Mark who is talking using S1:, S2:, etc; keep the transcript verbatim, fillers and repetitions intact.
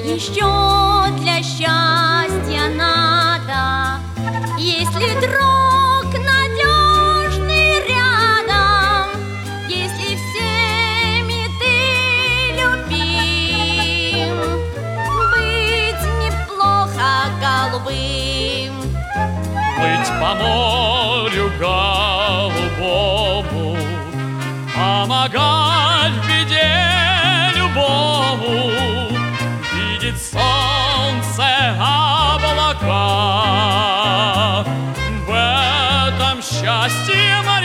S1: еще для счастья надо, если друг надежный рядом, если всеми ты любим, быть неплохо голубым.
S2: Плыть по морю голубому, помогать в беде любому, видеть солнце, облака, в этом счастье